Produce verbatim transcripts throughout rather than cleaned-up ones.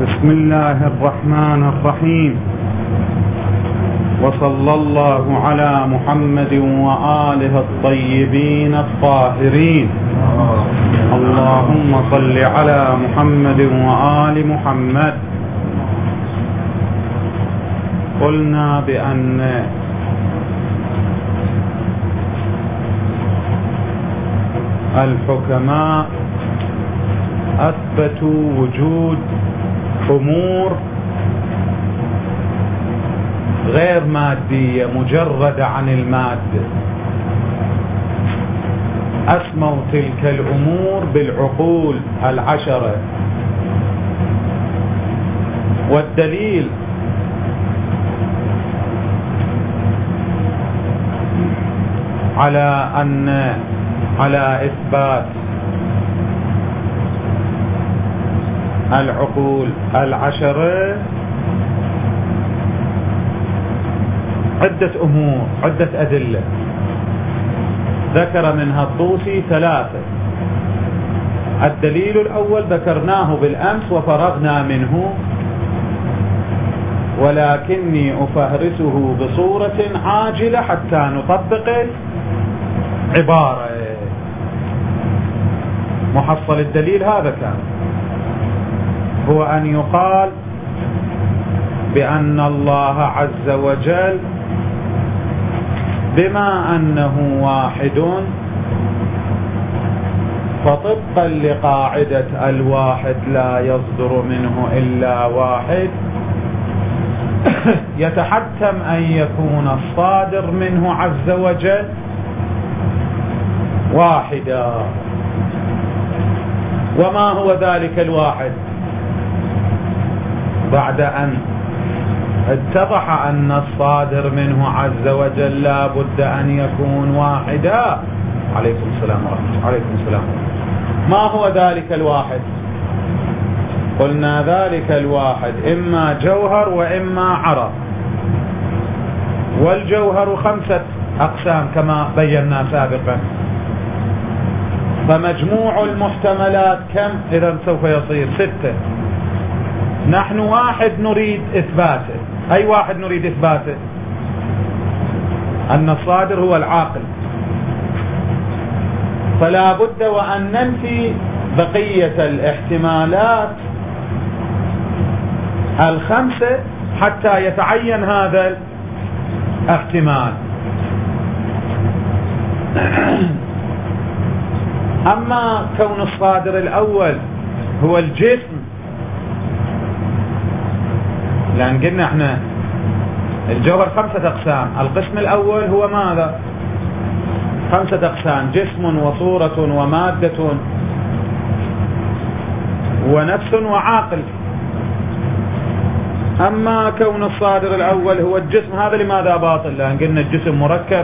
بسم الله الرحمن الرحيم، وصلى الله على محمد وآله الطيبين الطاهرين. اللهم صل على محمد وآل محمد. قلنا بأن الحكماء أثبتوا وجود أمور غير مادية مجردة عن المادة، أسموا تلك الأمور بالعقول العشرة. والدليل على أن على إثبات العقول العشرة عدة أمور، عدة أدلة، ذكر منها الطوسي ثلاثة. الدليل الأول ذكرناه بالأمس وفرغنا منه، ولكني أفهرسه بصورة عاجلة حتى نطبق العبارة. محصل الدليل هذا كان هو أن يقال بأن الله عز وجل بما أنه واحد، فطبقا لقاعدة الواحد لا يصدر منه إلا واحد، يتحتم أن يكون الصادر منه عز وجل واحدا. وما هو ذلك الواحد؟ بعد أن اتضح أن الصادر منه عز وجل لا بد أن يكون واحدا. عليكم السلام ورحمة الله. عليكم السلام. ما هو ذلك الواحد؟ قلنا ذلك الواحد إما جوهر وإما عرض، والجوهر خمسة أقسام كما بينا سابقا، فمجموع المحتملات كم؟ إذا سوف يصير ستة. نحن واحد نريد إثباته. أي واحد نريد إثباته؟ أن الصادر هو العاقل، فلا بد وأن ننفي بقية الاحتمالات الخمسة حتى يتعين هذا الاحتمال. أما كون الصادر الأول هو الجسم، لأن قلنا احنا الجوهر خمسة أقسام، القسم الأول هو ماذا؟ خمسة أقسام: جسم وصورة ومادة ونفس وعاقل. أما كون الصادر الأول هو الجسم، هذا لماذا باطل؟ لأن قلنا الجسم مركب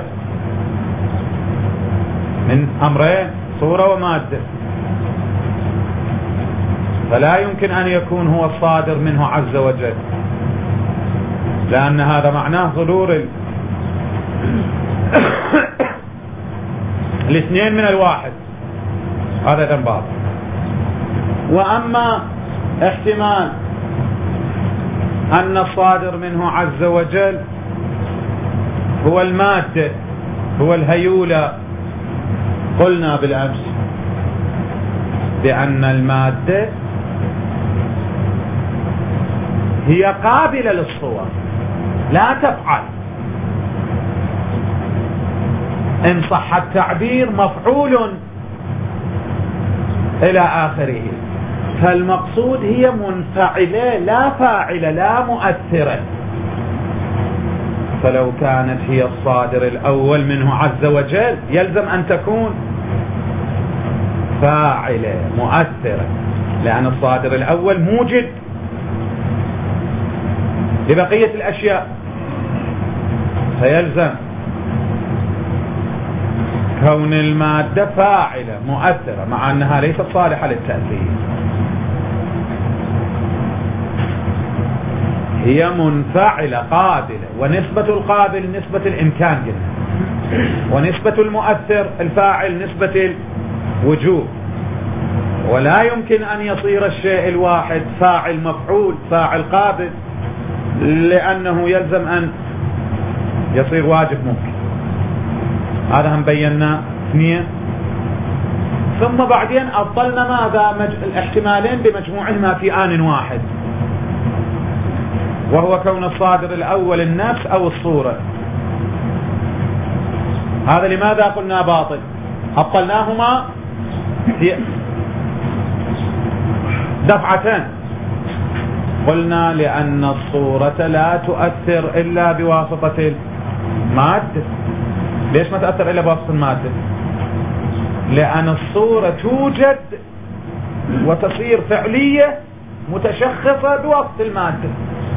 من أمرين، صورة ومادة، فلا يمكن أن يكون هو الصادر منه عز وجل، لأن هذا معناه ظهور ال... الاثنين من الواحد، هذا ذنب. وأما احتمال أن الصادر منه عز وجل هو المادة، هو الهيولة، قلنا بالأمس بأن المادة هي قابلة للصور، لا تفعل، إن صح التعبير مفعول إلى آخره. فالمقصود هي منفعلة لا فاعلة لا مؤثرة. فلو كانت هي الصادر الأول منه عز وجل يلزم أن تكون فاعلة مؤثرة، لأن الصادر الأول موجد لبقية الأشياء، فيلزم كون المادة فاعلة مؤثرة مع أنها ليست صالحة للتأثير. هي منفعلة قابلة، ونسبة القابل نسبة الإمكان جدا، ونسبة المؤثر الفاعل نسبة الوجوب. ولا يمكن أن يصير الشيء الواحد فاعل مفعول فاعل قابل، لأنه يلزم أن يصير واجب ممكن. هذا هم بينا اثنين. ثم بعدين أبطلنا ماذا؟ مج... الاحتمالين بمجموعهما في آن واحد، وهو كون الصادر الأول النفس أو الصورة. هذا لماذا قلنا باطل؟ أبطلناهما في دفعتين. قلنا لأن الصورة لا تؤثر إلا بواسطة المادة. ليش ما تأثر إلا بواسطة المادة؟ لأن الصورة توجد وتصير فعلية متشخصة بواسطة المادة.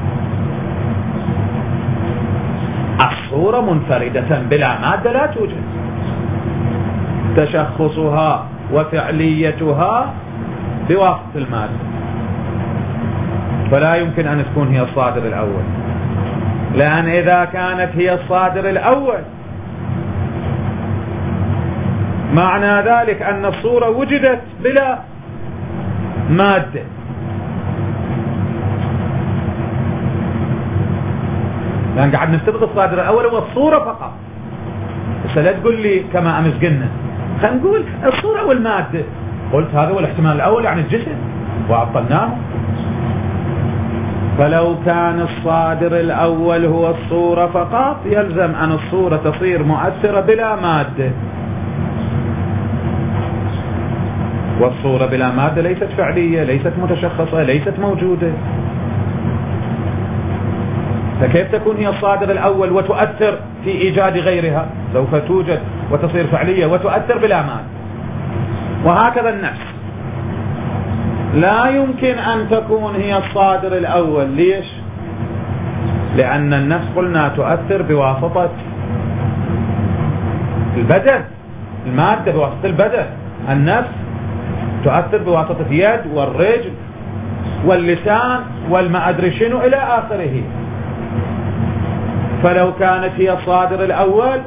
الصورة منفردة بلا مادة لا توجد، تشخصها وفعليتها بواسطة المادة، فلا يمكن أن تكون هي الصادر الأول. لأن إذا كانت هي الصادر الأول معنى ذلك أن الصورة وجدت بلا مادة. لأن قاعد نفترض الصادر الأول هو الصورة فقط. بس لا تقول لي كما أمس قلنا خلينا نقول الصورة والمادة. قلت هذا هو الاحتمال الأول يعني الجسم وعطلناه. فلو كان الصادر الأول هو الصورة فقط يلزم أن الصورة تصير مؤثرة بلا مادة، والصورة بلا مادة ليست فعلية، ليست متشخصة، ليست موجودة. فكيف تكون هي الصادر الأول وتؤثر في إيجاد غيرها؟ سوف توجد وتصير فعلية وتؤثر بلا مادة. وهكذا النفس لا يمكن أن تكون هي الصادر الأول. ليش؟ لأن النفس قلنا تؤثر بواسطة البدن، المادة بواسطة البدن. النفس تؤثر بواسطة اليد والرجل واللسان والما أدري شنو إلى آخره. فلو كانت هي الصادر الأول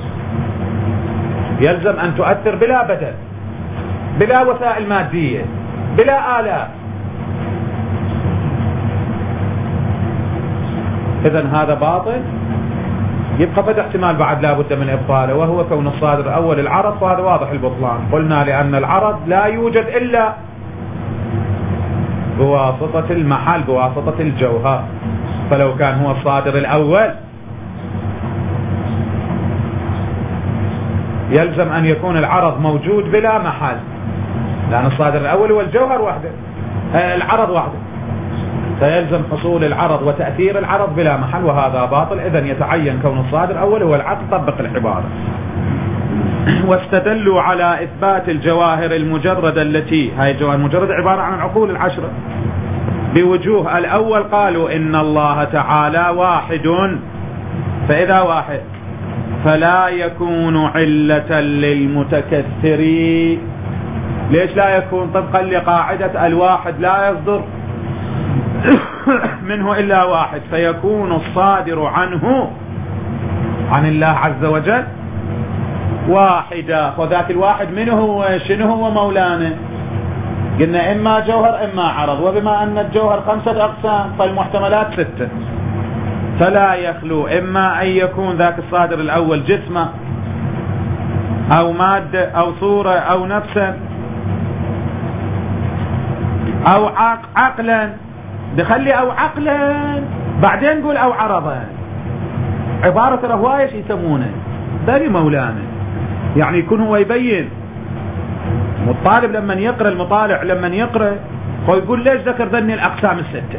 يلزم أن تؤثر بلا بدن، بلا وسائل مادية، بلا آلات. إذن هذا باطل. يبقى فد احتمال بعد لا بد من إبطاله، وهو كون الصادر الأول العرض، وهذا واضح البطلان. قلنا لأن العرض لا يوجد إلا بواسطة المحل، بواسطة الجوهر. فلو كان هو الصادر الأول يلزم أن يكون العرض موجود بلا محل، لأن الصادر الأول هو الجوهر وحده، العرض وحده، فيلزم حصول العرض وتأثير العرض بلا محل، وهذا باطل. إذن يتعين كون الصادر الأول هو العقل. طبق العبارة. واستدلوا على إثبات الجواهر المجردة التي هاي الجواهر المجردة عبارة عن العقول العشرة بوجوه. الأول قالوا إن الله تعالى واحد، فإذا واحد فلا يكون علة للمتكثرين. ليش لا يكون؟ طبقا لقاعدة الواحد لا يصدر منه إلا واحد، فيكون الصادر عنه عن الله عز وجل واحدا. وذاك الواحد منه هو شنو؟ هو مولانا. قلنا إما جوهر إما عرض، وبما أن الجوهر خمسة أقسام فالمحتملات ستة، فلا يخلو إما أن يكون ذاك الصادر الأول جسمه أو مادة أو صورة أو نفسا أو عقلا. دخلي أو عقلا بعدين نقول أو عرضا. عبارة رهواية يسمونه داري مولانا، يعني يكون هو يبين. والطالب لما يقرأ، المطالع لما يقرأ هو يقول ليش ذكر ذني الأقسام الستة،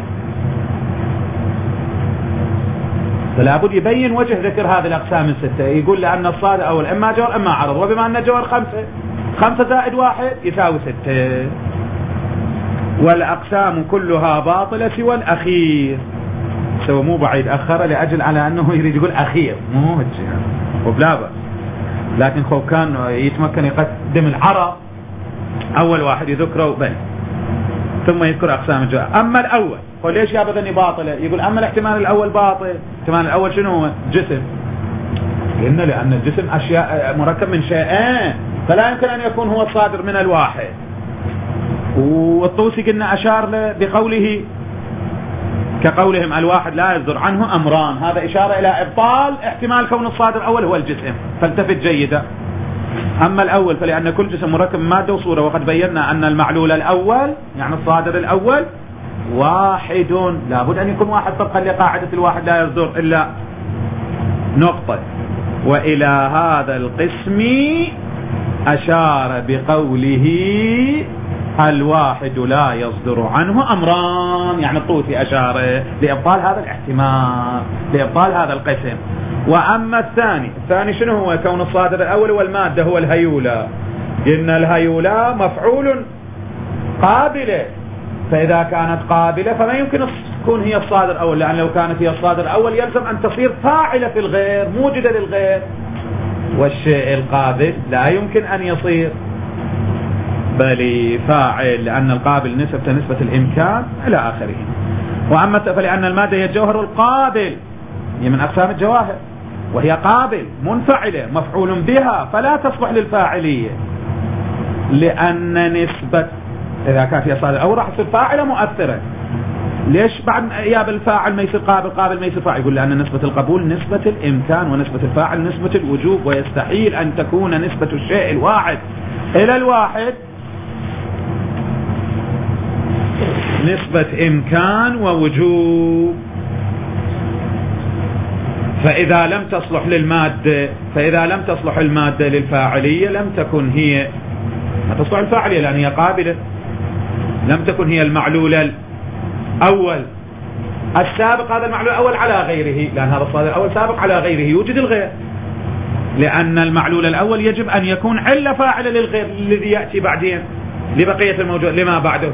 فلا بد يبين وجه ذكر هذه الأقسام الستة. يقول لأن الصادر أول إما جوهر إما عرض، وبما أن الجوهر خمسة، خمسة زائد واحد يساوي ستة، والأقسام كلها باطلة سوى الأخير. سوى مو بعيد أخر لأجل على أنه يريد يقول أخير، مو هو وبلا بأس، لكن خو كان يتمكن يقدم العرض أول واحد يذكره بل ثم يذكر أقسام الجوهر. أما الأول قل ليش يا بدني باطلة؟ يقول أما الاحتمال الأول باطل. الاحتمال الأول شنو هو؟ جسم. قلنا لأن الجسم أشياء مركب من شيئين، فلا يمكن أن يكون هو الصادر من الواحد. والطوسي قلنا أشار بقوله كقولهم الواحد لا يصدر عنه أمران، هذا إشارة إلى إبطال احتمال كون الصادر الأول هو الجسم، فالتفت جيدا. أما الأول فلأن كل جسم مركب من مادة وصورة، وقد بينا أن المعلول الأول يعني الصادر الأول واحد، لابد أن يكون واحد طبقا لقاعدة الواحد لا يصدر إلا نقطة. وإلى هذا القسم أشار بقوله الواحد لا يصدر عنه أمران، يعني الطوسي أشار لإبطال هذا الاحتمال، لإبطال هذا القسم. وأما الثاني، الثاني شنو هو؟ كون الصادر الأول والمادة هو الهيولة، إن الهيولة مفعول قابلة، فإذا كانت قابلة فما يمكن تكون هي الصادر الأول، لأن لو كانت هي الصادر الأول يلزم أن تصير فاعلة في الغير موجدة للغير، والشيء القابل لا يمكن أن يصير بل فاعل، لأن القابل نسبة نسبة الإمكان إلى آخره. وأما فلأن المادة هي الجوهر القابل، هي من أقسام الجواهر وهي قابل منفعلة مفعول بها، فلا تصلح للفاعلية، لأن نسبة إذا كانت هي صادرة أو راح تصير فاعلة مؤثرة. ليش بعد يا بالفاعل ما يصير قابل، قابل ما يصير فاعل؟ يقول لأن نسبة القبول نسبة الإمكان، ونسبة الفاعل نسبة الوجوب، ويستحيل أن تكون نسبة الشيء الواحد إلى الواحد نسبة إمكان ووجوب. فإذا لم تصلح للمادة، فإذا لم تصلح المادة للفاعلية لم تكن هي، ما تصلح الفاعلية لأن هي قابلة، لم تكن هي المعلول الأول السابق، هذا المعلول الأول على غيره، لأن هذا الصادر الأول سابق على غيره يوجد الغير، لأن المعلول الأول يجب أن يكون علة فاعلة للغير الذي يأتي بعدين لبقية الموجود لما بعده.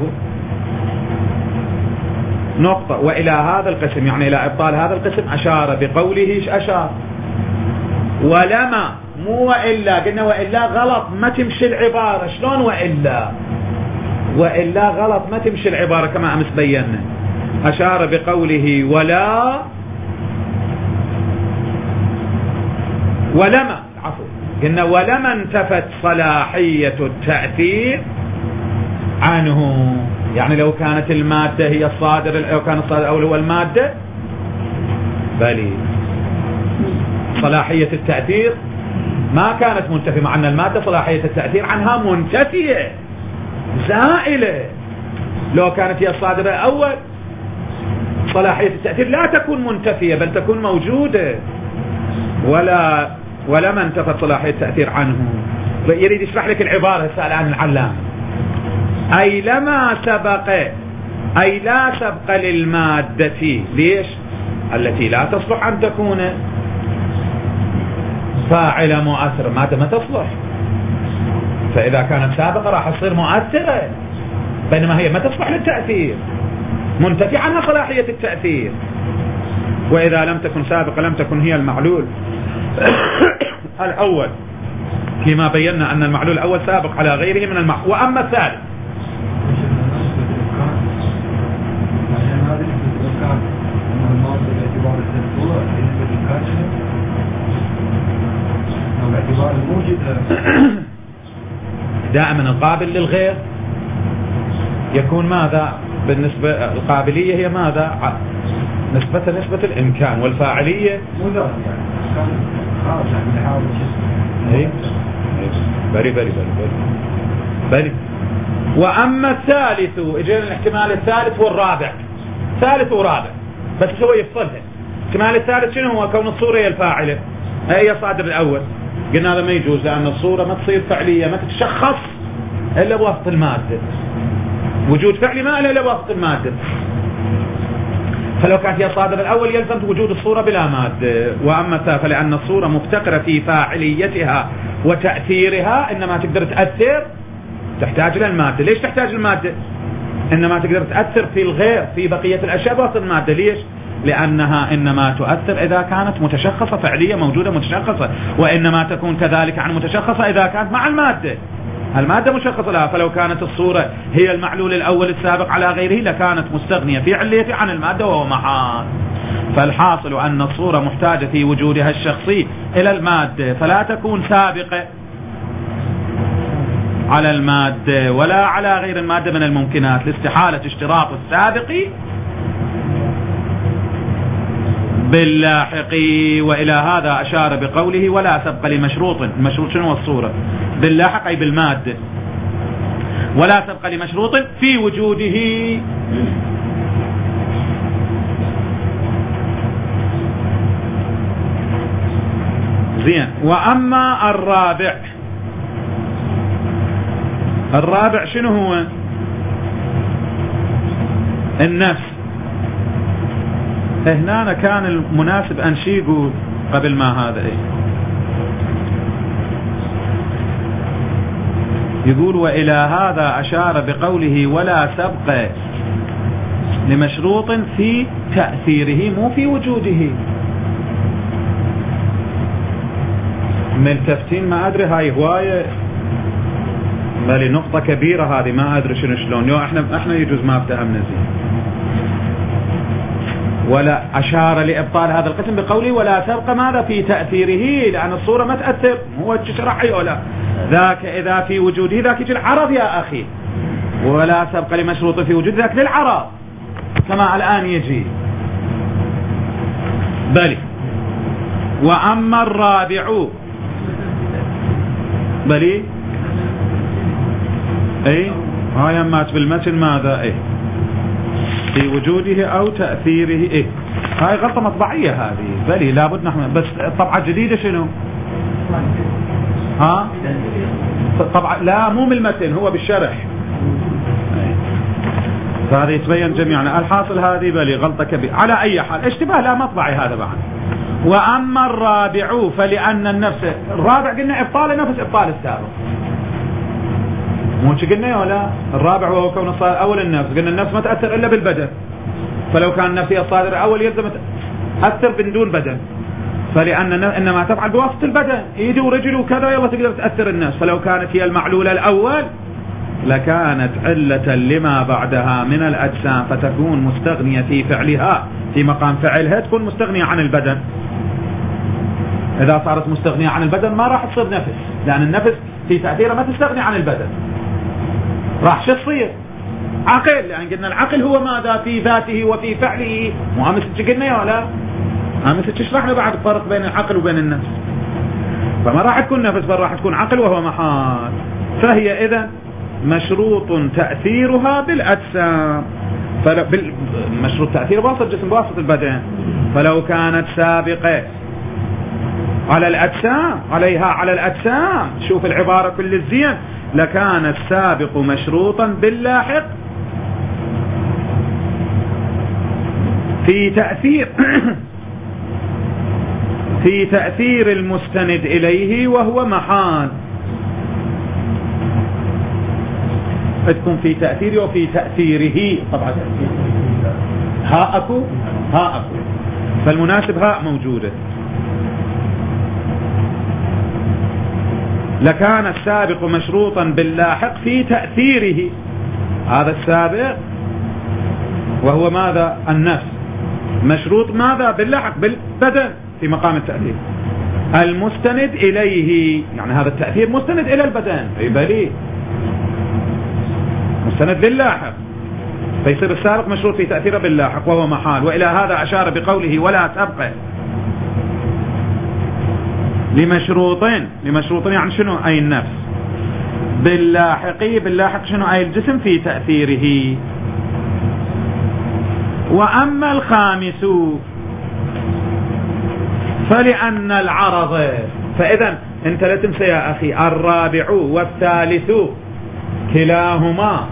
نقطة. وإلى هذا القسم يعني إلى إبطال هذا القسم أشار بقوله أشار ولما، مو وإلا، قلنا وإلا غلط ما تمشي العبارة. شلون وإلا؟ وإلا غلط ما تمشي العبارة كما أمس بينا. أشار بقوله ولا ولما عفوا قلنا ولما انتفت صلاحية التأثير عنه، يعني لو كانت المادة هي الصادر، لو كان الصادر الأول هو المادة بل صلاحية التأثير ما كانت منتفية، مع أن المادة صلاحية التأثير عنها منتفية زائلة. لو كانت هي الصادر الأول صلاحية التأثير لا تكون منتفية بل تكون موجودة. ولا ولما انتفت صلاحية التأثير عنه، يريد يشرح لك العبارة سأل عن العلامة. أي لما سبق، أي لا سبق للمادة، ليش؟ التي لا تصلح أن تكون فاعلة مؤثرة، مادة ما تصلح، فإذا كانت سابقة راح تصير مؤثرة، بينما هي ما تصلح للتأثير، منتفي عنها صلاحية التأثير. وإذا لم تكن سابقة لم تكن هي المعلول الأول، فيما بينا أن المعلول الأول سابق على غيره من المعلول. وأما الثالث دائما القابل للغير يكون ماذا؟ بالنسبة القابلية هي ماذا؟ نسبة نسبة الإمكان، والفاعلية مذر يعني خارج عن الحاول. اي بري بري بري بري. وأما الثالث، اجينا الاحتمال الثالث والرابع، ثالث ورابع بس هو يفصلها. الاحتمال الثالث شنو هو؟ كون الصورة هي الفاعلة، هي صادر الأول. قلنا هذا ما يجوز، لأن الصورة ما تصير فعلية، ما تتشخص إلا بواسطة المادة، وجود فعلي ما إلا بواسطة المادة. فلو كانت هي الصادر الأول يلزم وجود الصورة بلا مادة. وأما الثالث فلأن الصورة مفتقرة في فاعليتها وتأثيرها، إنما تقدر تأثر تحتاج للمادة. ليش تحتاج المادة؟ إنما تقدر تأثر في الغير في بقية الأشياء بواسطة المادة. ليش؟ لأنها إنما تؤثر إذا كانت متشخصة، فعلية موجودة متشخصة، وإنما تكون كذلك عن متشخصة إذا كانت مع المادة، المادة مشخصة لها. فلو كانت الصورة هي المعلول الأول السابق على غيره لكانت مستغنية في عليته عن المادة وهو محال. فالحاصل أن الصورة محتاجة في وجودها الشخصي إلى المادة، فلا تكون سابقة على المادة ولا على غير المادة من الممكنات لاستحالة اشتراط السابق باللاحق. وإلى هذا أشار بقوله ولا سبق لمشروط. المشروط شنو الصورة؟ باللاحق أي بالمادة. ولا سبق لمشروط في وجوده. زين. وأما الرابع، الرابع شنو هو؟ النفس. هنا كان المناسب أن شي يقول قبل ما هذا إيه؟ يقول وإلى هذا أشار بقوله ولا سبق لمشروط في تأثيره مو في وجوده. ملتفتين ما أدري، هاي هواية بل نقطة كبيرة هذه، ما أدري شنو شلون. يو احنا احنا يجوز ما افتهمنا زين. ولا أشار لإبطال هذا القسم بقوله ولا سبق ماذا في تأثيره، لأن الصورة ما تأثر، هو تشرح ولا ذاك إذا في وجوده ذاك يجي العرض يا أخي. ولا سبق لمشروط في وجود ذاك للعرض كما الآن يجي. بل وأما الرابع بلي اي هاي مات بالمتن ماذا اي في وجوده او تأثيره. اي هاي غلطة مطبعية هذه، بلي لابد نحن بس طبعة جديدة شنو ها طبعا لا مو من المتن، هو بالشرح. فهذا يتبين جميعا. الحاصل هذه بلي غلطة كبيرة على اي حال، اشتباه لا مطبعي هذا بعد. واما الرابع فلان النفس، الرابع قلنا ابطال نفس ابطال السابق، مو قلنا ولا؟ الرابع وهو كون الصادر اول النفس، قلنا النفس ما تأثر الا بالبدن، فلو كان النفس هي الصادر الاول يلزم تأثر بدون بدن، فلان انما تفعل بواسطة البدن، ايدي ورجل وكذا يلا تقدر تأثر النفس. فلو كانت هي المعلولة الاول لكانت علة لما بعدها من الاجسام، فتكون مستغنية في فعلها، في مقام فعلها تكون مستغنية عن البدن. اذا صارت مستغنية عن البدن ما راح تصير نفس، لان النفس في تأثيره ما تستغني عن البدن، راح شو تصير؟ عقل، لان قلنا العقل هو ماذا في ذاته وفي فعله. مو امس قلنا يا ولا امس شرحنا بعد الفرق بين العقل وبين النفس، فما راح تكون نفس بل راح تكون عقل وهو محال. فهي اذا مشروط تأثيرها بالأجسام، فلو بال... مشروط تأثير بواسطة الجسم بواسطة البدن. فلو كانت سابقة على الأجسام عليها على الأجسام، شوف العبارة كل الزين، لكان السابق مشروطا باللاحق في تأثير في تأثير المستند إليه وهو محال. تكون في تأثيره وفي تأثيره، طبعا ها أكو ها أكو، فالمناسب هاء موجودة. لكان السابق مشروطا باللاحق في تأثيره، هذا السابق وهو ماذا النفس، مشروط ماذا باللاحق بالبدن في مقام التأثير المستند إليه، يعني هذا التأثير مستند إلى البدن، يبقى مستند للاحق، فيصير السابق مشروط في تأثيره باللاحق وهو محال. وإلى هذا أشار بقوله ولا سبق لمشروطين. لمشروطين يعني شنو؟ أي النفس باللاحقي، باللاحق شنو؟ أي الجسم في تأثيره. وأما الخامس فلأن العرض، فإذا أنت لا تنسى يا أخي الرابع والثالث كلاهما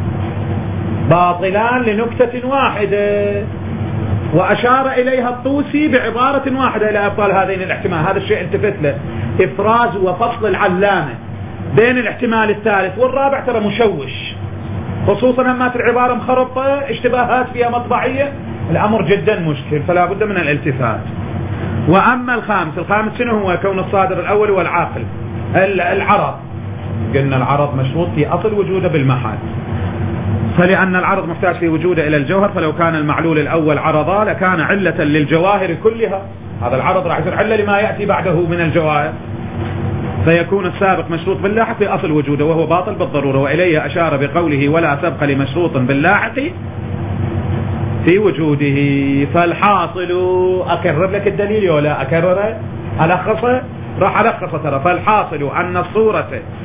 باطلان لنكتة واحدة، وأشار إليها الطوسي بعبارة واحدة إلى أبطال هذين الاحتمال. هذا الشيء التفت له، إفراز وفصل العلامة بين الاحتمال الثالث والرابع ترى مشوش، خصوصا لما العبارة مخرطة اشتباهات فيها مطبعية، الأمر جدا مشكل، فلا بد من الالتفات. وأما الخامس، الخامس شنو هو؟ كون الصادر الأول والعاقل العرض، قلنا العرض مشروط في أصل وجوده بالمحال، فلأن العرض محتاج في وجوده إلى الجوهر، فلو كان المعلول الأول عرضا لكان علة للجواهر كلها. هذا العرض راح يصير علة لما يأتي بعده من الجواهر، فيكون السابق مشروط باللاحق في أصل وجوده وهو باطل بالضرورة، وإليه أشار بقوله ولا سبق لمشروط باللاحق في وجوده. فالحاصل، أكرر لك الدليل ولا أكرره ألخصه؟ راح ألخصه ترى. فالحاصل أن الصورة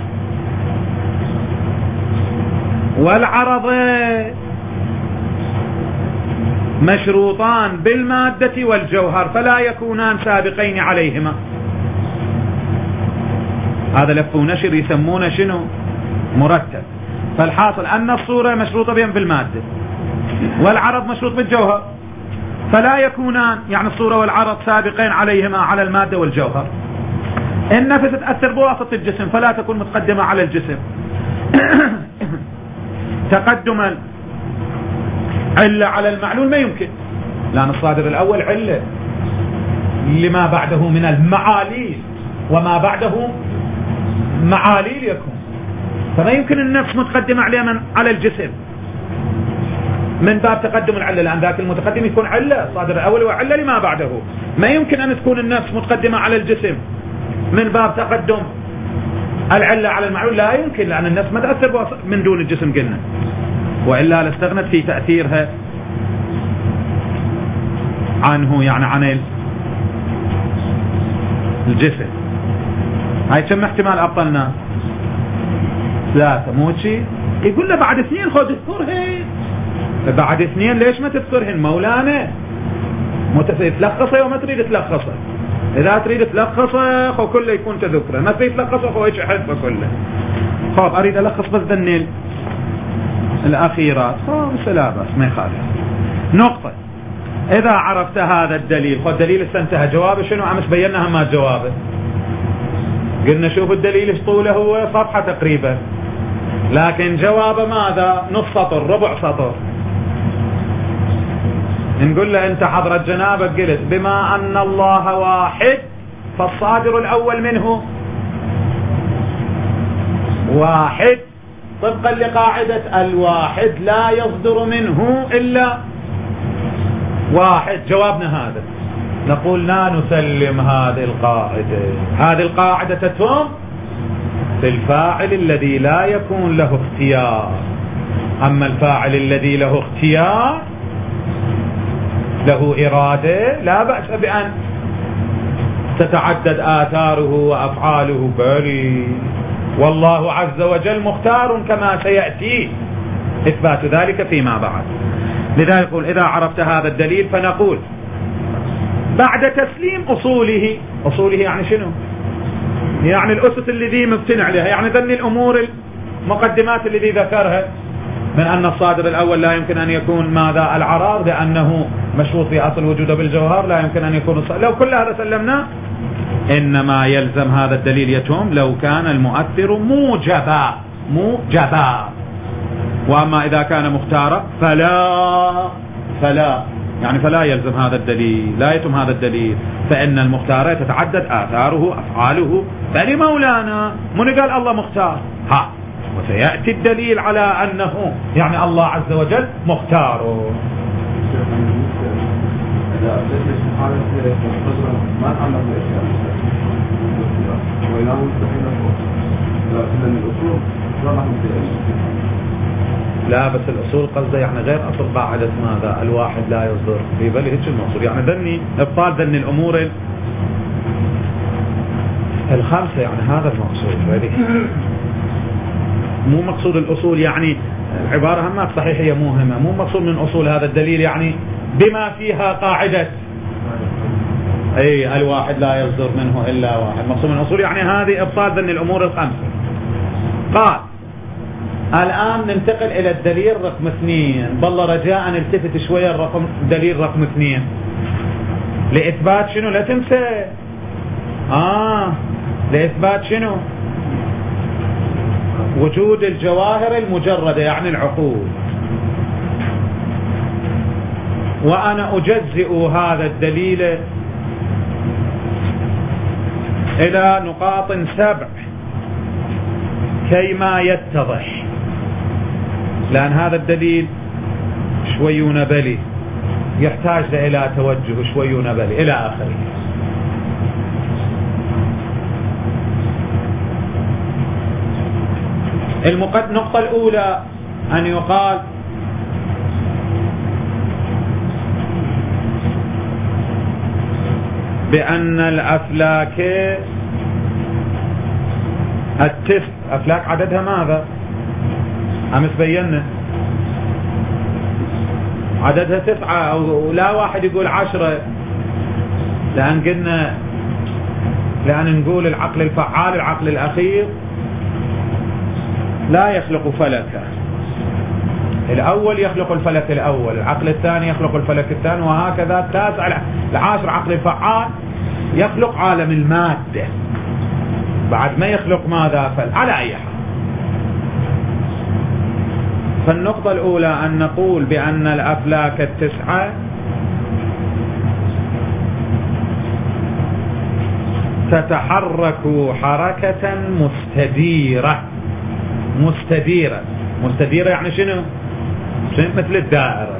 والعرض مشروطان بالمادة والجوهر فلا يكونان سابقين عليهما. هذا لف ونشر يسمونه شنو؟ مرتب. فالحاصل أن الصورة مشروطة بهم بالمادة والعرض مشروط بالجوهر فلا يكونان، يعني الصورة والعرض سابقين عليهما على المادة والجوهر. النفس تأثر بواسطة الجسم فلا تكون متقدمة على الجسم. تقدم علة على المعلول ما يمكن، لأن الصادر الأول علة لما بعده من المعاليل وما بعده معاليل يكون، فما يمكن النفس متقدمة عليه من على الجسم من باب تقدم العلة، لأن ذاك المتقدم يكون علة. الصادر الأول هو علة لما بعده. ما يمكن أن تكون النفس متقدمة على الجسم من باب تقدم العلة على المعلول، لا يمكن، لأن النفس ما تأثر من دون الجسم قلنا، وإلا لاستغنت في تأثيرها عنه، يعني عن الجسم. هاي كم احتمال أبطلنا؟ ثلاثة مو شيء. يقول له بعد اثنين خذ اذكرهن. بعد اثنين ليش ما تذكرهن مولانا؟ تلخصه وما تريد تلخصه. إذا تريد تلخصه خو كله يكون تذكره، ما تريد تلخصه خو ايش حسبه كله. خب أريد ألخص بس ذنين الأخيرات. خب لا بس ما يخالف. نقطة. إذا عرفت هذا الدليل، خو الدليل استنتهى جوابه شنو؟ أمس بيناها ما جوابه. قلنا شوف الدليل ايش طوله، هو صفحة تقريبا، لكن جوابه ماذا؟ نص سطر، ربع سطر. نقول له انت حضرة جنابك قلت بما ان الله واحد فالصادر الاول منه واحد طبقا لقاعدة الواحد لا يصدر منه الا واحد. جوابنا هذا. نقول لا نسلم هذه القاعدة. هذه القاعدة تتم في الفاعل الذي لا يكون له اختيار، أما الفاعل الذي له اختيار له إرادة لا بأس بأن تتعدد آثاره وأفعاله، بل والله عز وجل مختار كما سيأتي إثبات ذلك فيما بعد. لذا يقول إذا عرفت هذا الدليل فنقول بعد تسليم أصوله. أصوله يعني شنو؟ يعني الأسس الذي مبتنى عليها، يعني ذني الأمور المقدمات الذي ذكرها من أن الصادر الأول لا يمكن أن يكون ماذا؟ العرض، لأنه مشروط في أصل وجوده بالجوهر، لا يمكن أن يكون الصادر. لو كل هذا سلمنا إنما يلزم هذا الدليل يتم لو كان المؤثر موجبا موجبا، وأما إذا كان مختارا فلا فلا يعني فلا يلزم هذا الدليل، لا يتم هذا الدليل، فإن المختار تتعدد آثاره أفعاله. بل مولانا من قال الله مختار؟ ها وسيأتي الدليل على أنه يعني الله عز وجل مختار. لا بس الأصول قصده يعني غير أصل قاعدة ماذا؟ الواحد لا يصدر في بل هيك المقصود، يعني ذني إبطال ذني الأمور الخمسة، يعني هذا المقصود. مو مقصود الأصول يعني عبارة همات صحيح هي موهمة، مو مقصود من أصول هذا الدليل يعني بما فيها قاعدة أي الواحد لا يصدر منه إلا واحد. مقصود من أصول يعني هذه إبطال ذني الأمور الخمسة. قال الآن ننتقل إلى الدليل رقم اثنين. بالله رجاء نلتفت شوية الرقم دليل رقم اثنين لإثبات شنو؟ لا تنسى. آه لإثبات شنو؟ وجود الجواهر المجردة يعني العقول. وأنا أجزئ هذا الدليل إلى نقاط سبع كيما يتضح، لأن هذا الدليل شوي نبلي يحتاج إلى توجه شوي نبلي إلى آخره. النقطة الأولى أن يقال بأن الأفلاك التسع، أفلاك عددها ماذا؟ أمس بينا عددها تسعة، أو لا واحد يقول عشرة، لأن قلنا لأن نقول العقل الفعال العقل الأخير لا يخلق فلكا، الأول يخلق الفلك الأول، العقل الثاني يخلق الفلك الثاني، وهكذا. التاسع العاشر عقل الفعال يخلق عالم المادة بعد ما يخلق ماذا فل على أي حال. فالنقطة الأولى أن نقول بأن الأفلاك التسعة تتحرك حركة مستديرة. مستديرة مستديرة يعني شنو؟ شنو؟ مثل الدائرة.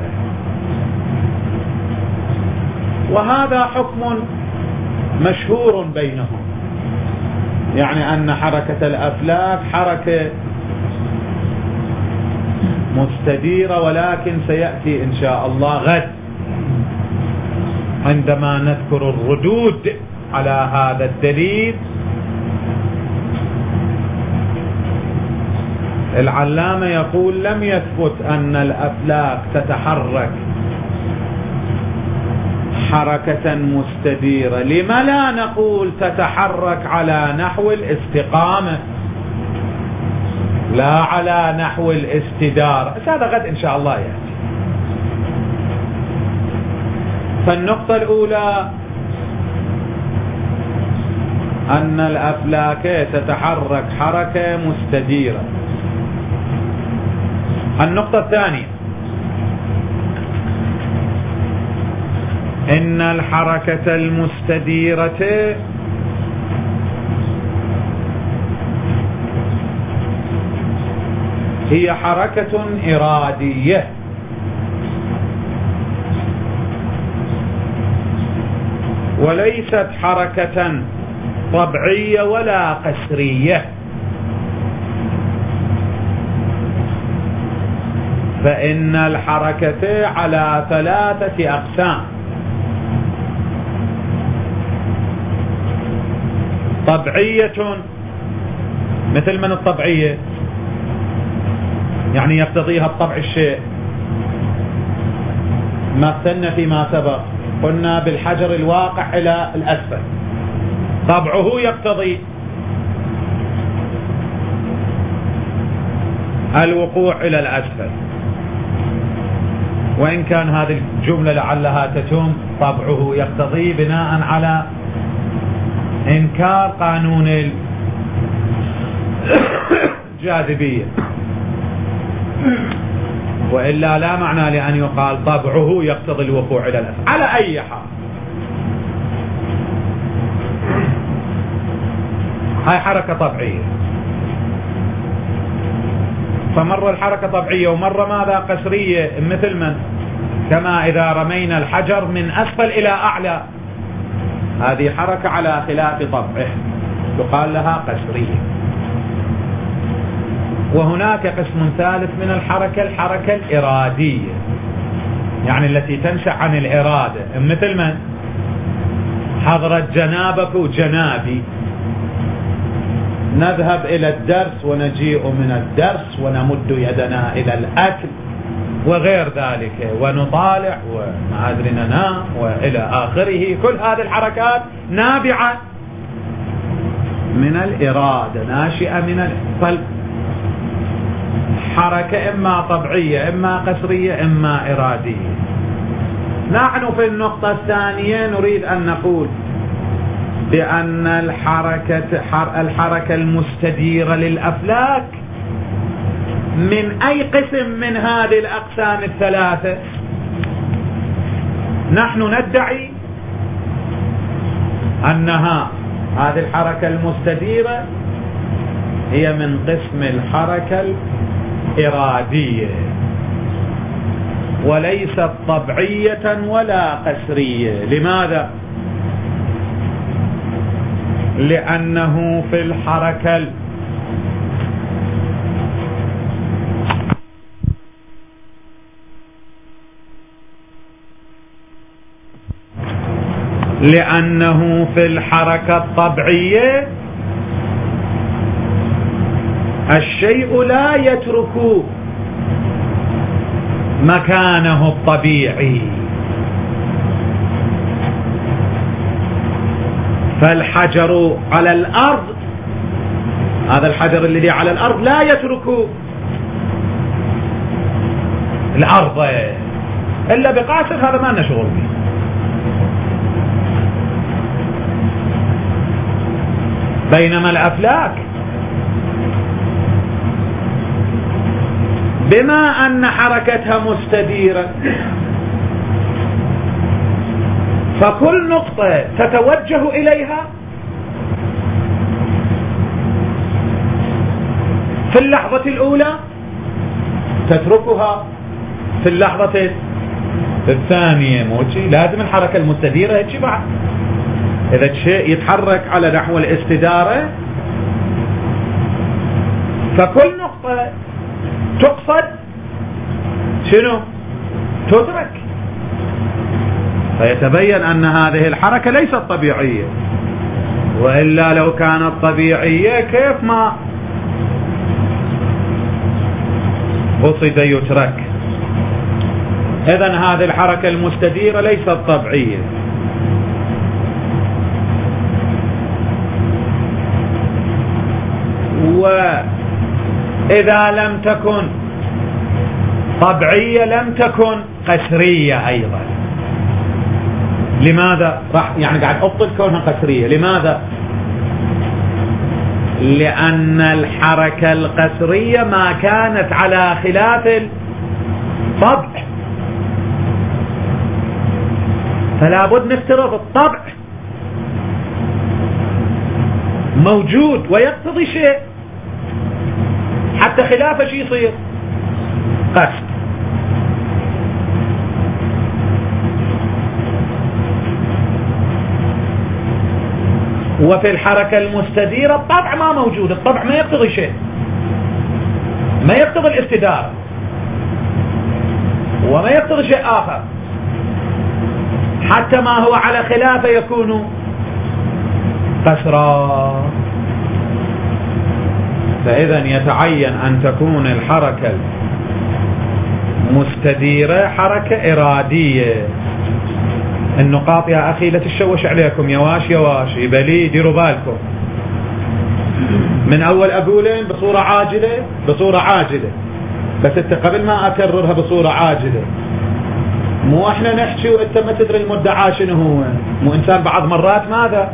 وهذا حكم مشهور بينهم، يعني أن حركة الأفلاك حركة مستديرة، ولكن سيأتي إن شاء الله غد عندما نذكر الردود على هذا الدليل. العلامة يقول لم يثبت أن الأفلاك تتحرك حركة مستديرة، لما لا نقول تتحرك على نحو الاستقامة لا على نحو الاستدارة؟ هذا غد إن شاء الله يأتي. فالنقطة الأولى أن الأفلاك تتحرك حركة مستديرة. النقطة الثانية إن الحركة المستديرة هي حركة إرادية، وليست حركة طبيعية ولا قسرية. فإن الحركة على ثلاثة أقسام: طبيعية، مثل من الطبيعية يعني يقتضيها الطبع الشيء، مثلنا فيما سبق قلنا بالحجر الواقع إلى الأسفل طبعه يقتضي الوقوع إلى الأسفل، وإن كان هذه الجملة لعلها تتم طبعه يقتضي بناء على إنكار قانون الجاذبية، وإلا لا معنى لأن يقال طبعه يقتضي الوقوع إلى الأسفل. على أي حال هاي حركة طبيعية، فمرة الحركة طبيعية ومرة ماذا قسرية، مثل من كما إذا رمينا الحجر من أسفل إلى أعلى، هذه حركة على خلاف طبعه يقال لها قسرية. وهناك قسم ثالث من الحركة، الحركة الإرادية، يعني التي تنشأ عن الإرادة، مثل من حضرت جنابك وجنابي، نذهب إلى الدرس ونجيء من الدرس ونمد يدنا إلى الأكل وغير ذلك، ونطالع وما أدري ننام وإلى آخره. كل هذه الحركات نابعة من الإرادة، ناشئة من القلب، حركة إما طبيعية إما قسرية إما إرادية. نحن في النقطة الثانية نريد أن نقول بأن الحركة الحركة المستديرة للأفلاك من أي قسم من هذه الأقسام الثلاثة؟ نحن ندعي أنها هذه الحركة المستديرة هي من قسم الحركة الإرادية، وليست طبيعية ولا قسرية. لماذا؟ لأنه في الحركة لأنه في الحركة الطبيعية الشيء لا يترك مكانه الطبيعي، فالحجر على الأرض، هذا الحجر الذي على الأرض لا يترك الأرض إلا بقاسر، هذا ما لنا شغل به. بينما الأفلاك بما أن حركتها مستديرة فكل نقطة تتوجه إليها في اللحظة الأولى تتركها في اللحظة الثانية. مو شيء لازم الحركة المستديرة هيك بعد. إذا شيء يتحرك على نحو الاستدارة فكل نقطة تقصد شنو؟ تدرك. فيتبين أن هذه الحركة ليست طبيعية، وإلا لو كانت طبيعية كيف ما قصد يترك. إذن هذه الحركة المستديرة ليست طبيعية. وإذا لم تكن طبيعية لم تكن قسرية أيضا. لماذا؟ راح يعني قاعد أبطل كونها قسرية. لماذا؟ لأن الحركة القسرية ما كانت على خلاف الطبع، فلا بد نفترض الطبع موجود ويقتضي شيء حتى خلافه شيء يصير قسر. وفي الحركة المستديرة الطبع ما موجود، الطبع ما يقتضي شيء، ما يقتضي الاستدارة وما يقتضي شيء آخر، حتى ما هو على خلافه يكون قسرا. فإذا يتعين أن تكون الحركة المستديرة حركة إرادية. النقاط يا أخي لا تشوش عليكم، يواش يواش يبلي ديروا بالكم. من أول أقولين بصورة عاجلة بصورة عاجلة، بس أنت قبل ما أكررها بصورة عاجلة. مو إحنا نحكي وأنت ما تدري المدعى شنو هو. مو إنسان بعض مرات ماذا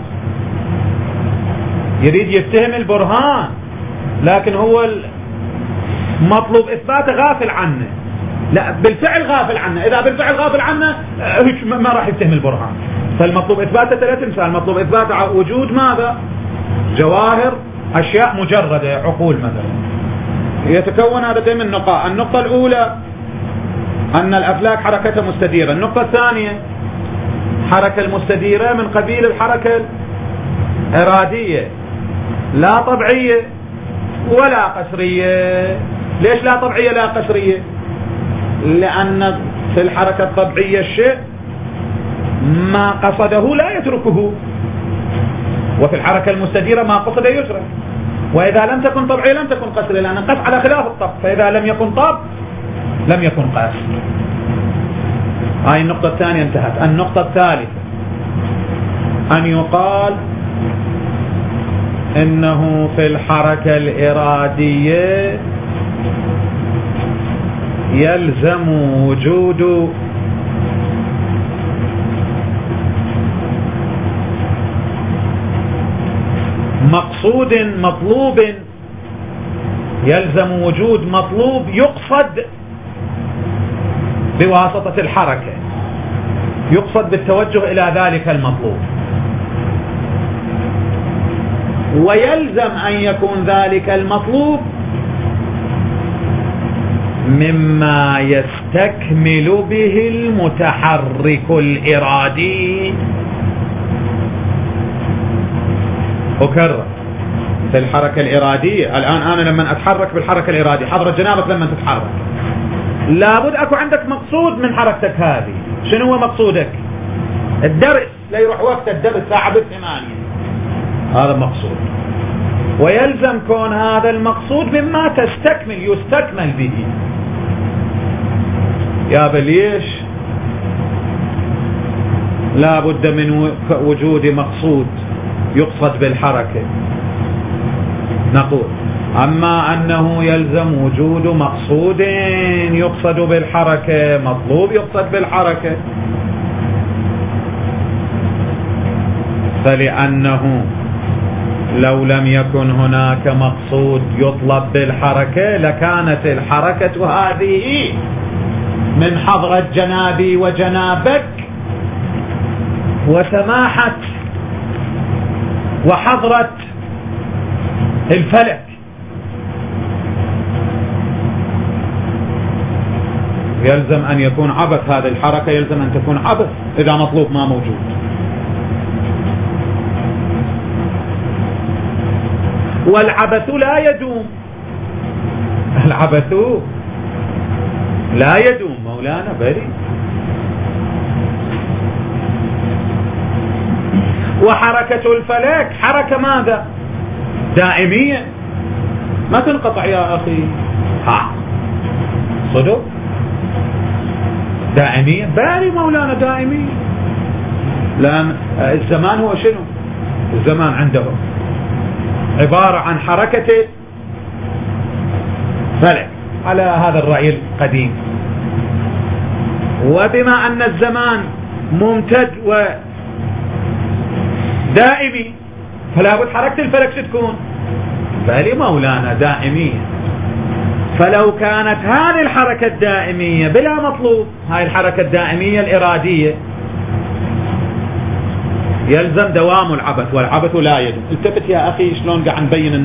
يريد يفتهم البرهان، لكن هو مطلوب إثباته غافل عنه. لا بالفعل غافل عنه. إذا بالفعل غافل عنه ما راح يفتهم البرهان. فالمطلوب إثباته ثلاث أمثال. المطلوب إثباته وجود ماذا؟ جواهر، أشياء مجردة، عقول مثلا. يتكون هذا من نقاط. النقطة الأولى أن الأفلاك حركتها مستديرة. النقطة الثانية حركة المستديرة من قبيل الحركة الإرادية، لا طبيعية ولا قسرية. ليش لا طبيعية لا قسرية؟ لأن في الحركة الطبيعية الشيء ما قصده لا يتركه، وفي الحركة المستديرة ما قصد يترك. وإذا لم تكن طبيعية لم تكن قسرية، لأن القص على خلاف الطبع، فإذا لم يكن طبع لم يكن قاس. هاي النقطة الثانية انتهت. النقطة الثالثة أن يقال إنه في الحركة الإرادية يلزم وجود مقصود مطلوب، يلزم وجود مطلوب يقصد بواسطة الحركة، يقصد بالتوجه إلى ذلك المطلوب، ويلزم أن يكون ذلك المطلوب مما يستكمل به المتحرك الإرادي. أكرر، في الحركة الإرادية الآن أنا لما أتحرك بالحركة الإرادية، حضرة جنابك لما تتحرك لابد أكو عندك مقصود من حركتك هذه. شنو هو مقصودك؟ الدرس لا يروح وقت الدرس ساعة بالثمانية. هذا مقصود، ويلزم كون هذا المقصود مما تستكمل يستكمل به. يا بليش لا بد من وجود مقصود يقصد بالحركة. نقول أما أنه يلزم وجود مقصود يقصد بالحركة، مطلوب يقصد بالحركة، فلأنه لو لم يكن هناك مقصود يطلب بالحركة لكانت الحركة هذه من حضرة جنابي وجنابك وسماحة وحضرة الفلك. يلزم أن يكون عبث، هذه الحركة يلزم أن تكون عبث إذا مطلوب ما موجود. والعبث لا يدوم، العبث لا يدوم مولانا بري. وحركة الفلك حركة ماذا؟ دائمية ما تنقطع يا أخي. ها صدق دائمية باري مولانا دائمية، لأن الزمان هو شنو؟ الزمان عندهم عبارة عن حركة فلك على هذا الرأي القديم. وبما أن الزمان ممتد ودائمي فلا بد حركة الفلك ستكون باري مولانا دائمية. فلو كانت هذه الحركة الدائمية بلا مطلوب، هاي الحركة الدائمية الإرادية، يلزم دوام العبث، والعبث لا يدوم. التفت يا أخي شلون قاعد نبين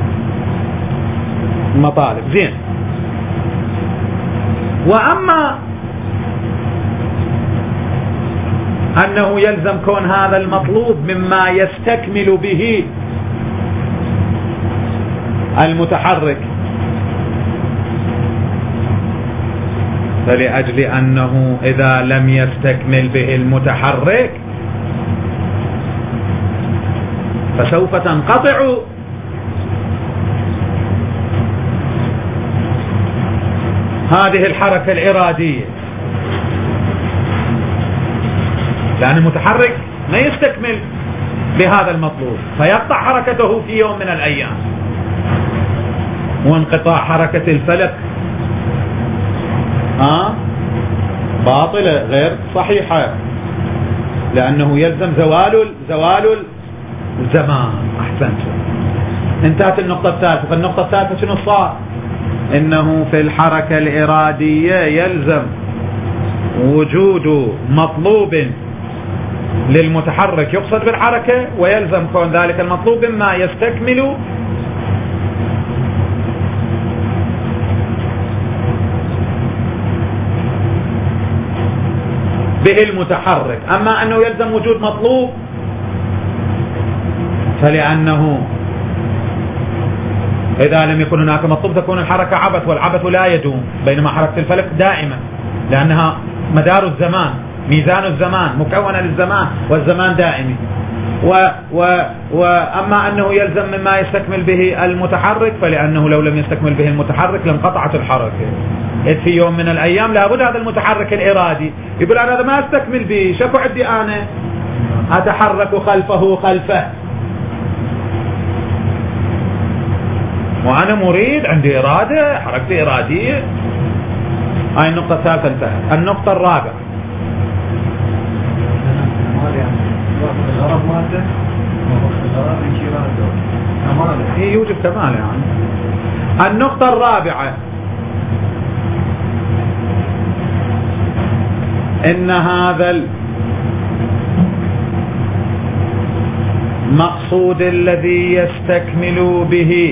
المطالب زين. وأما أنه يلزم كون هذا المطلوب مما يستكمل به المتحرك، فلأجل أنه إذا لم يستكمل به المتحرك فسوف تنقطع هذه الحركة الإرادية، لأن المتحرك ما يستكمل بهذا المطلوب فيقطع حركته في يوم من الأيام. وانقطاع حركة الفلك آه باطلة غير صحيحة، لأنه يلزم زوال زوال الزمان. أحسنت، انتهت النقطة الثالثة. فالنقطة الثالثة شنو صار؟ إنه في الحركة الإرادية يلزم وجود مطلوب للمتحرك يقصد بالحركة، ويلزم كون ذلك المطلوب مما يستكمل به المتحرك. أما أنه يلزم وجود مطلوب فلأنه إذا لم يكن هناك مطلوب تكون الحركة عبث، والعبث لا يدوم، بينما حركة الفلك دائمة لأنها مدار الزمان، ميزان الزمان مكونة للزمان، والزمان دائمي. و و وأما أنه يلزم مما يستكمل به المتحرك فلأنه لو لم يستكمل به المتحرك لانقطعت الحركة. إذ في يوم من الأيام لابد هذا المتحرك الإرادي يقول أنا هذا ما أستكمل به، شكو عندي أنا أتحرك خلفه خلفه، وأنا مريد عندي إرادة حركة إرادية. هاي النقطة الثالثة انتهت. النقطة الرابعة هي يوجب كمال يعني. النقطة الرابعة إن هذا المقصود الذي يستكمل به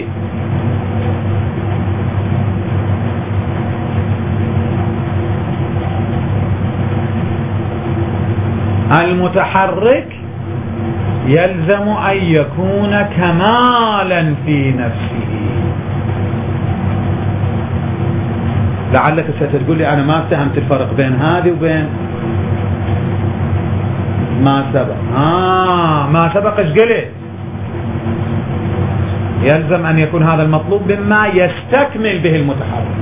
المتحرك يلزم أن يكون كمالا في نفسه. لعلك ستقول لي أنا ما فهمت الفرق بين هذه وبين ما سبق آه ما سبق ايش قلت؟ يلزم أن يكون هذا المطلوب مما يستكمل به المتحرك،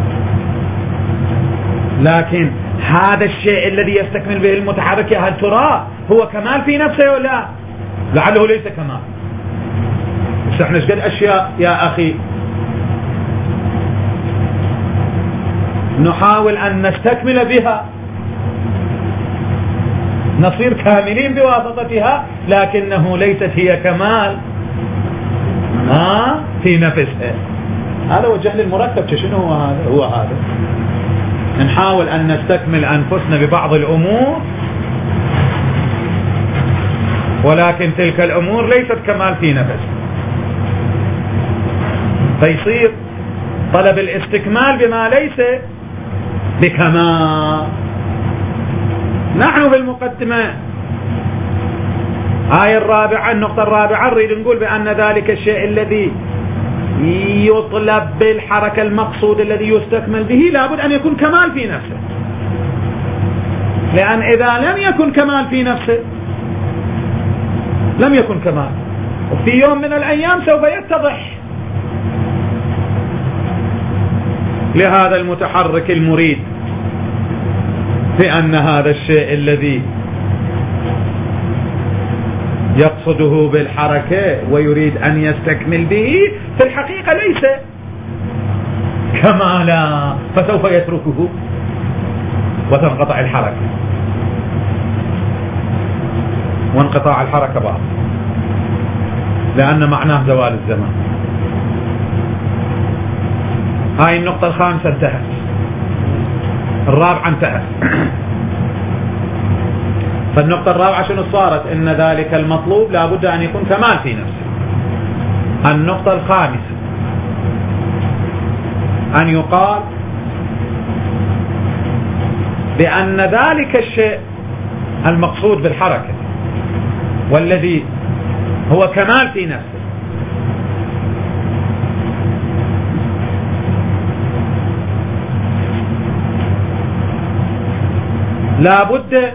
لكن هذا الشيء الذي يستكمل به المتحرك هل ترى هو كمال في نفسه ولا لا؟ لعله ليس كمال. بس احنا ايش قد أشياء يا أخي نحاول أن نستكمل بها، نصير كاملين بواسطتها، لكنه ليست هي كمال آه في نفسها. هذا هو جهل المركب. شنو هو هذا؟ هو هذا نحاول أن نستكمل أنفسنا ببعض الأمور، ولكن تلك الأمور ليست كمال في نفسها، فيصير طلب الاستكمال بما ليس بكمال. نحن في المقدمة آية الرابعة النقطة الرابعة نريد نقول بأن ذلك الشيء الذي يطلب بالحركة المقصود الذي يستكمل به لابد أن يكون كمال في نفسه، لأن إذا لم يكن كمال في نفسه لم يكن كمال، وفي يوم من الأيام سوف يتضح لهذا المتحرك المريد بأن هذا الشيء الذي يقصده بالحركة ويريد أن يستكمل به في الحقيقة ليس كمالا، فسوف يتركه وتنقطع الحركة، وانقطاع الحركة بعض، لأن معناه زوال الزمان. هاي النقطة الخامسة انتهت، الرابعة انتهت. فالنقطة الرابعة شنو صارت؟ إن ذلك المطلوب لابد أن يكون كمال في نفسه. النقطة الخامسة أن يقال بأن ذلك الشيء المقصود بالحركة والذي هو كمال في نفسه لابد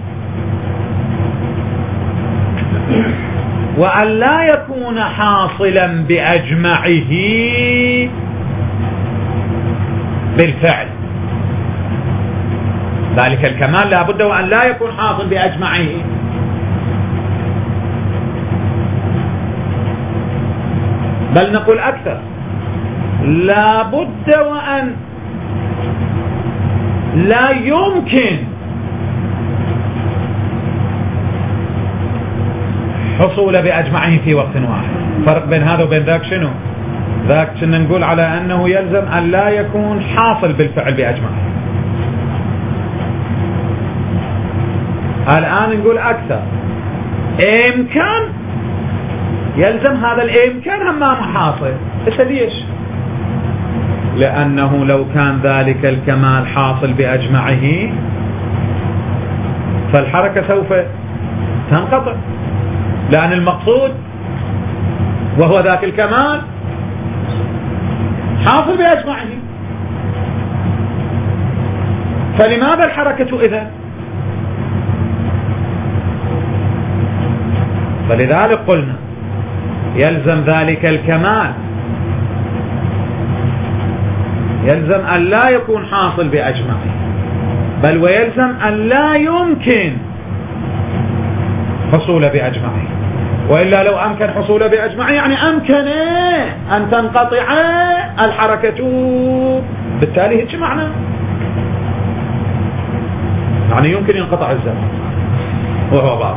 وأن لا يكون حاصلا بأجمعه بالفعل. ذلك الكمال لابد وأن لا يكون حاصل بأجمعه، بل نقول أكثر، لابد وأن لا يمكن حصول بأجمعه في وقت واحد. فرق بين هذا وبين ذاك شنو؟ ذاك كنا نقول على أنه يلزم أن لا يكون حاصل بالفعل بأجمعه، الآن نقول أكثر إمكان، يلزم هذا الإمكان هم ما حاصل. بس ليش؟ لأنه لو كان ذلك الكمال حاصل بأجمعه فالحركة سوف تنقطع، لأن المقصود وهو ذاك الكمال حاصل بأجمعه، فلماذا الحركة إذن؟ فلذلك قلنا يلزم ذلك الكمال يلزم أن لا يكون حاصل بأجمعه، بل ويلزم أن لا يمكن حصول بأجمعه، وإلا لو أمكن حصول بأجمعه يعني أمكن أن تنقطع الحركة، بالتالي هيك معنى، يعني يمكن ينقطع الزمن وهو باطل.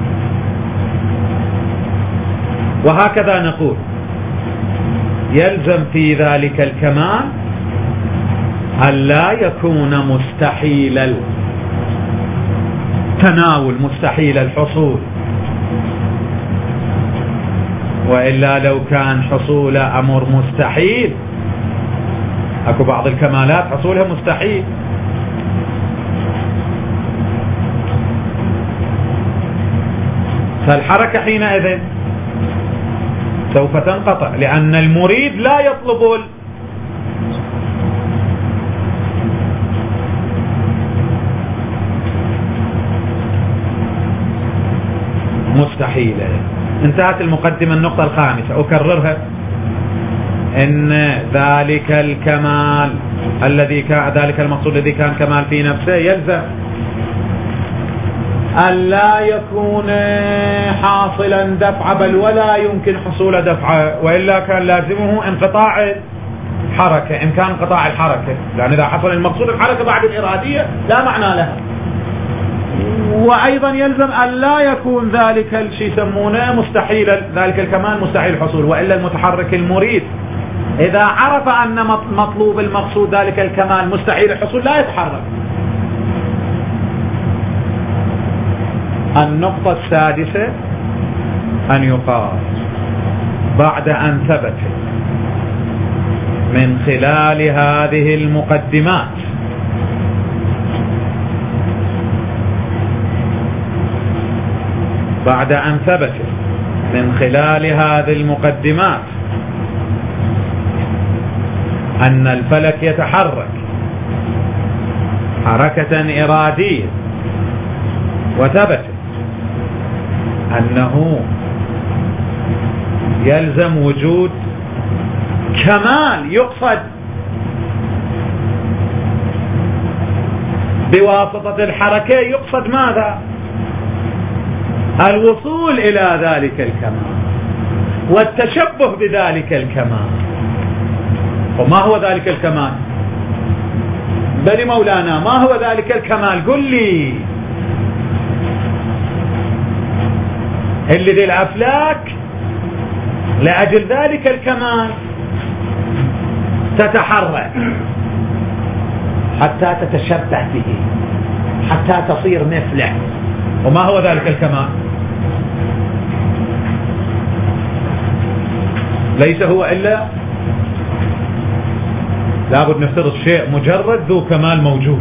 وهكذا نقول يلزم في ذلك الكمال أن لا يكون مستحيل التناول، مستحيل الحصول، وإلا لو كان حصول أمر مستحيل، أكو بعض الكمالات حصولها مستحيل، فالحركة حينئذ سوف تنقطع، لأن المريد لا يطلب مستحيلة. انتهت المقدمة. النقطة الخامسة أكررها، إن ذلك الكمال الذي كان ذلك المقصود الذي كان كمال في نفسه يلزم أن لا يكون حاصلا دفع، بل ولا يمكن حصول دفع، وإلا كان لازمه انقطاع الحركة، إمكان انقطاع الحركة، لأن إذا حصل المقصود الحركة بعد الإرادية لا معنى لها. وأيضا يلزم أن لا يكون ذلك الشيء يسمونه مستحيل، ذلك الكمال مستحيل الحصول، وإلا المتحرك المريد إذا عرف أن مطلوب المقصود ذلك الكمال مستحيل الحصول لا يتحرك. النقطة السادسة أن يقال بعد أن ثبت من خلال هذه المقدمات بعد أن ثبت من خلال هذه المقدمات أن الفلك يتحرك حركة إرادية، وثبت أنه يلزم وجود كمال يقصد بواسطة الحركة، يقصد ماذا؟ الوصول إلى ذلك الكمال والتشبه بذلك الكمال. وما هو ذلك الكمال؟ بل مولانا ما هو ذلك الكمال؟ قل لي. اللي ذي الأفلاك لأجل ذلك الكمال تتحرك حتى تتشبه به، حتى تصير مثله. وما هو ذلك الكمال؟ ليس هو إلا لابد نفترض شيء مجرد ذو كمال موجود.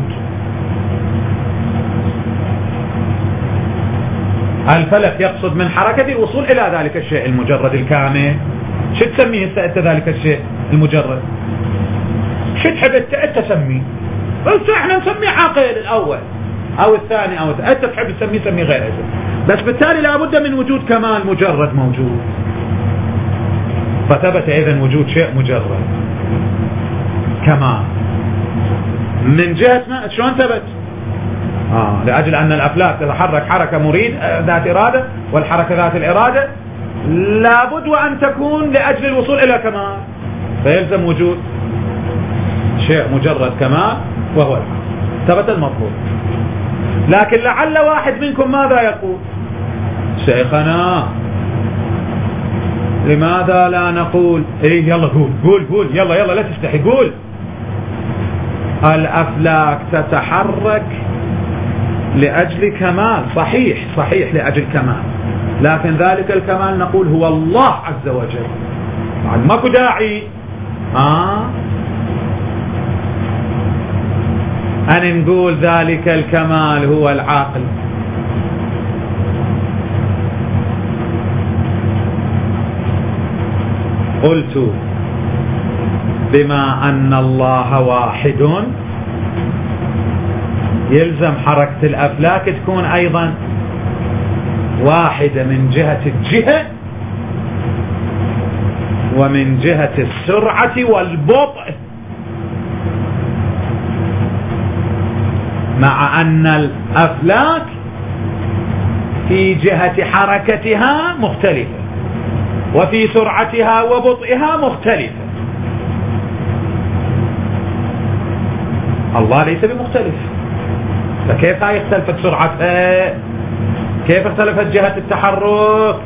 الفلك يقصد من حركته الوصول إلى ذلك الشيء المجرد الكامل. شو تسميه انت ذلك الشيء المجرد؟ شو تحب انت تسميه؟ بس احنا نسميه عاقل الأول أو الثاني أو الثاني. انت تحب تسميه سميه غير اسم، بس بالتالي لابد من وجود كمال مجرد موجود. فثبت إذن وجود شيء مجرد كمال من جهة شلون ثبت؟ آه لأجل أن الأفلاك تتحرك حركة مريد ذات إرادة، والحركة ذات الإرادة لابد وأن تكون لأجل الوصول إلى كمال، فيلزم وجود شيء مجرد كمال وهو الحق. ثبت المطلوب. لكن لعل واحد منكم ماذا يقول؟ شيخنا لماذا لا نقول ايه يلا قول قول قول يلا يلا لا تستحي قول الأفلاك تتحرك لأجل كمال. صحيح صحيح لأجل كمال، لكن ذلك الكمال نقول هو الله عز وجل. بعد ماكو داعي آه أن نقول ذلك الكمال هو العاقل. قلت بما أن الله واحد يلزم حركة الأفلاك تكون أيضا واحدة من جهة الجهة ومن جهة السرعة والبطء، مع أن الأفلاك في جهة حركتها مختلفة وفي سرعتها وبطئها مختلفة. الله ليس بمختلف، فكيف اختلفت سرعتها؟ كيف اختلفت جهة التحرك؟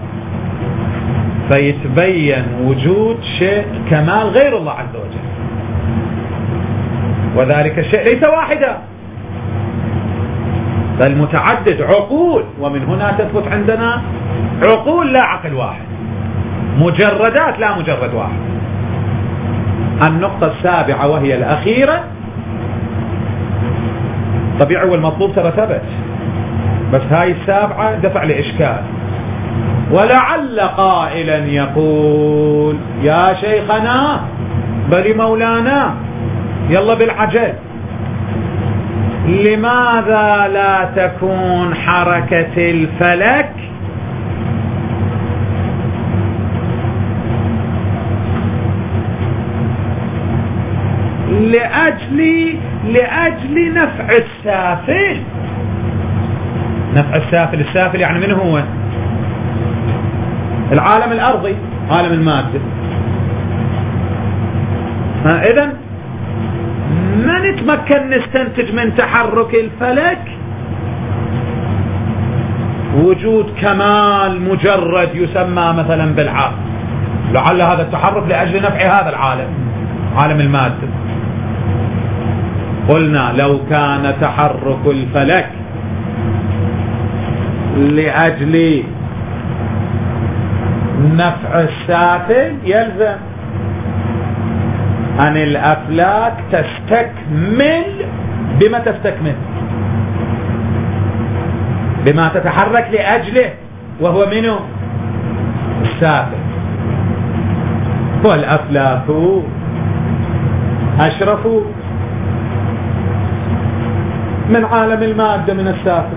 فيتبين وجود شيء كمال غير الله عز وجل، وذلك الشيء ليس واحدا بل متعدد عقول، ومن هنا تثبت عندنا عقول لا عقل واحد، مجردات لا مجرد واحد. النقطة السابعة وهي الأخيرة، طبيعي والمطلوب ترى ثبت، بس هاي السابعة دفع لإشكال. ولعل قائلا يقول يا شيخنا بل مولانا يلا بالعجل، لماذا لا تكون حركة الفلك لأجل لأجل نفع السافل. نفع السافل، السافل يعني من هو؟ العالم الأرضي، عالم المادة. إذن ما نتمكن نستنتج من تحرك الفلك وجود كمال مجرد يسمى مثلا بالعقل، لعل هذا التحرك لأجل نفع هذا العالم، عالم المادة. قلنا لو كان تحرك الفلك لأجل نفع السافل يلزم أن الأفلاك تستكمل بما تستكمل، بما تتحرك لأجله، وهو منه السافل. والأفلاك أشرف من عالم المادة من السافل،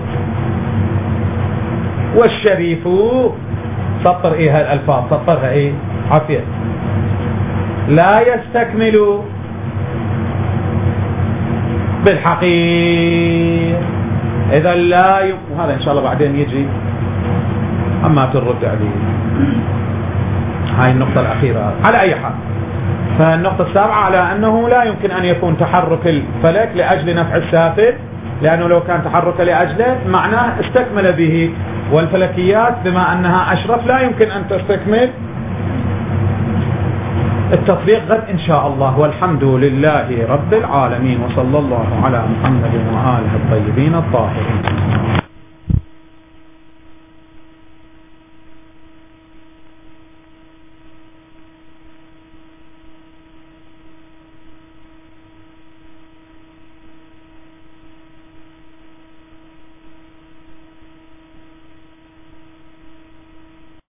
والشريف سطر إيه الألفاظ، سطرها إيه عافية، لا يستكمل بالحقير. إذا لا ي... وهذا إن شاء الله بعدين يجي أما ترد عليه. هاي النقطة الأخيرة. على أي حال، فالنقطة السابعة على أنه لا يمكن أن يكون تحرك الفلك لأجل نفع السافل، لأنه لو كان تحرك لأجله معناه استكمل به، والفلكيات بما أنها أشرف لا يمكن أن تستكمل. التطبيق غد إن شاء الله، والحمد لله رب العالمين، وصلى الله على محمد وآله الطيبين الطاهرين.